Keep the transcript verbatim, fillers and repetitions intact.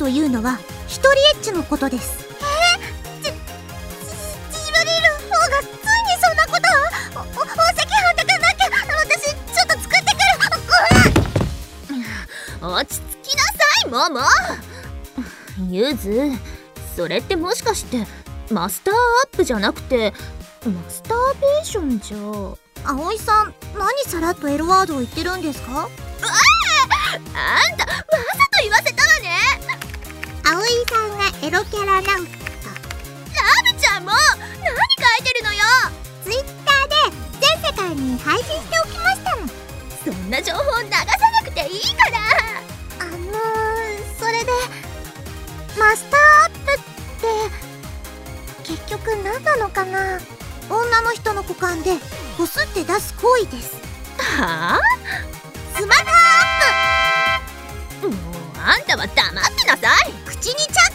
というのは一人エッチのことです。 えー、じ、じ、ジブリル王がついにそんなことを。お、お、お赤飯炊かなきゃ。私ちょっと作ってくる。 落ち着きなさい、モモ。ゆず、それってもしかしてマスターアップじゃなくてマスターベーションじゃ。 葵さん、何さらっと L ワードを言ってるんですか？ うわあ、あんたわざと言わせたわね。 葵さんがエロキャラなんか。 ラブちゃんも何書いてるのよ。 ツイッターで全世界に配信しておきましたの。 そんな情報流さなくていいから。 あのー、それでマスターアップって結局何なのかな。 女の人の股間でこすって出す行為です。 はあ？ スマターアップ。 もうあんたは黙ってなさい。 口にチャッ